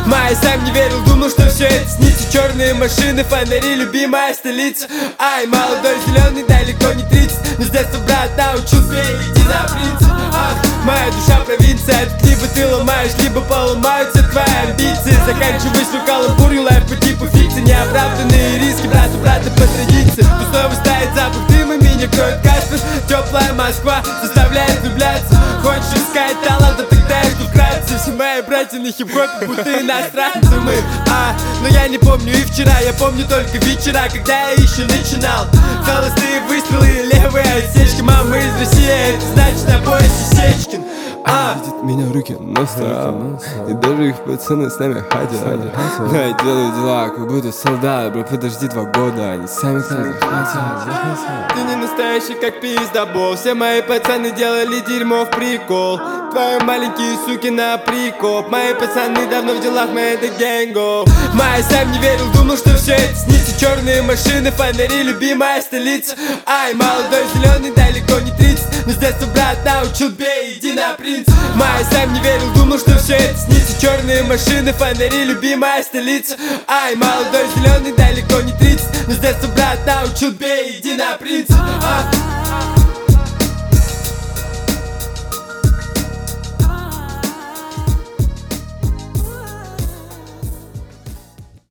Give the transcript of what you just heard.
Май сам не верил, думал, что все это снится. Черные машины, фонари, любимая столица. Ай, молодой, зеленый, далеко не 30. Но с детства брат научил пей, иди на принцип. Ах, моя душа провинция. Тут либо ты ломаешь, либо поломаются твои амбиции. Заканчивай с каламбурью, лайф по типу фикции. Неоправданные риски, брат у брата по традиции. Тут снова стоит запах дыма, меня кроет Каспер. Теплая Москва заставляет влюбляться. Хочешь искать таланта, тогда я жду вкратце. Все мои братья на хип-хопе, будто иностранцы мы. Но я не помню и вчера, я помню только вечера, когда я еще начинал. Холостые выстрелы, левые отсечки. Мама из России, это значит на поясе Сечкин. Видят меня руки нон-стоп. И даже их пацаны с нами хотят. Но я делаю дела, как будто солдат. Бро, подожди 2 года, они сами хотят. Ты не настоящий, как пиздобол. Все мои пацаны делали дерьмо в прикол. Твои маленькие суки на прикоп. Мои пацаны давно в делах, мы это гэнго. Май сам не верил, думал, что все это снится. Черные машины, фонари, любимая столица. Ай, молодой, зеленый, далеко не 30. Но с детства брат научил бей, иди на принцип. Май сам не верил, думал, что все это снится. Черные машины, фонари, любимая столица. Ай, молодой, зеленый, далеко не 30. Но с детства брат научил бей, иди на принцип.